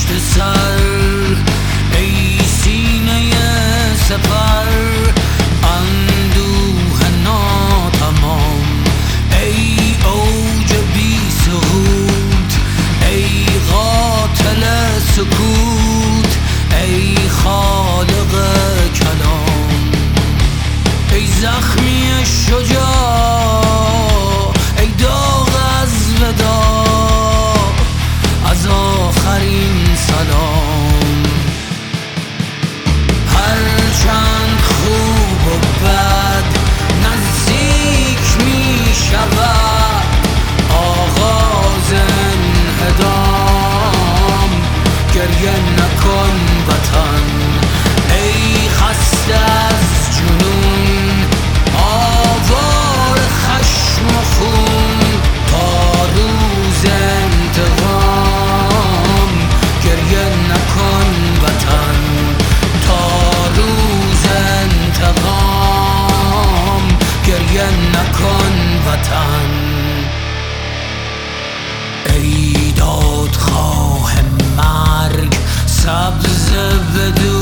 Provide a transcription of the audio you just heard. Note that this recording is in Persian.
سر، ای سینه سپر، اندوه ناتمام، ای اوج بی سهود، ای قاتل سکوت، ای خالق کلام، ای زخمی شجاع، ای داغ از وداع، از آخرین سلام. هرچند خوب و بد نزدیک می شود آغاز انهدام، گریه نکن وطن، ای خسته از جنون، آوار خشم و خون، تا روز انتقام، گریه نکن وطن، تا روز انتقام، گریه نکن وطن. ای دادخواه مرگ سبز بدو